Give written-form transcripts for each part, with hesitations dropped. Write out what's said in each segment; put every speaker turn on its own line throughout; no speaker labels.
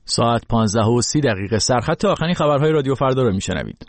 ساعت 15:30 سرخط آخرین خبرهای رادیو فردا رو میشنوید.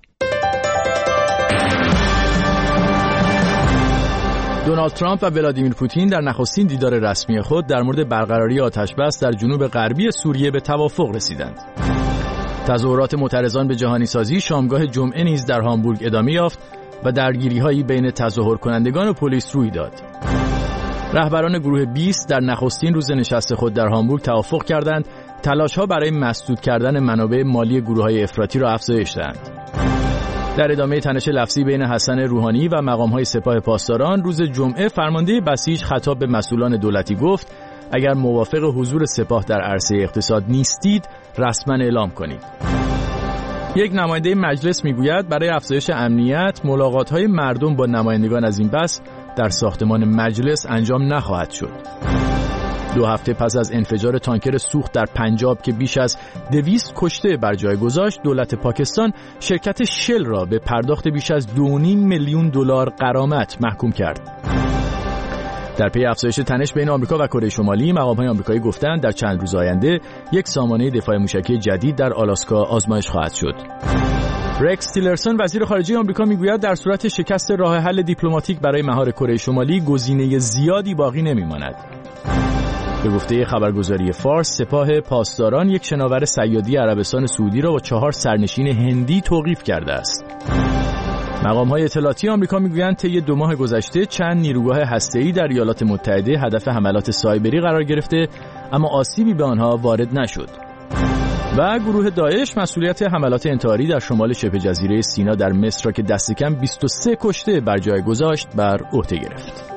دونالد ترامپ و ولادیمیر پوتین در نخستین دیدار رسمی خود در مورد برقراری آتش‌بس در جنوب غربی سوریه به توافق رسیدند. تظاهرات معترضان به جهانی‌سازی شامگاه جمعه نیز در هامبورگ ادامه یافت و درگیری‌هایی بین تظاهر کنندگان و پلیس روی داد. رهبران گروه 20 در نخستین روز نشست خود در هامبورگ توافق کردند تلاش‌ها برای مسدود کردن منابع مالی گروه‌های افراطی را افزایش دهند. در ادامه تنش لفظی بین حسن روحانی و مقام‌های سپاه پاسداران روز جمعه فرمانده بسیج خطاب به مسئولان دولتی گفت اگر موافق حضور سپاه در عرصه اقتصاد نیستید رسما اعلام کنید. یک نماینده مجلس میگوید برای افزایش امنیت ملاقات‌های مردم با نمایندگان از این بس در ساختمان مجلس انجام نخواهد شد. 2 هفته پس از انفجار تانکر سوخت در پنجاب که بیش از 200 کشته بر جای گذاشت، دولت پاکستان شرکت شل را به پرداخت بیش از 2.5 میلیون دلار غرامت محکوم کرد. در پی افزایش تنش بین آمریکا و کره شمالی، مقام‌های آمریکایی گفتند در چند روز آینده یک سامانه دفاع موشکی جدید در آلاسکا آزمایش خواهد شد. رکس تیلرسون وزیر خارجه آمریکا میگوید در صورت شکست راه حل دیپلماتیک برای مهار کره شمالی گزینه زیادی باقی نمی‌ماند. به گفته خبرگزاری فارس، سپاه پاسداران یک شناور صیادی عربستان سعودی را با 4 سرنشین هندی توقیف کرده است. مقام‌های اطلاعاتی آمریکا میگویند طی 2 ماه گذشته چند نیروگاه هسته‌ای در ایالات متحده هدف حملات سایبری قرار گرفته، اما آسیبی به آنها وارد نشد. و گروه داعش مسئولیت حملات انتحاری در شمال شبه جزیره سینا در مصر را که دست کم 23 کشته بر جای گذاشت بر عهده گرفت.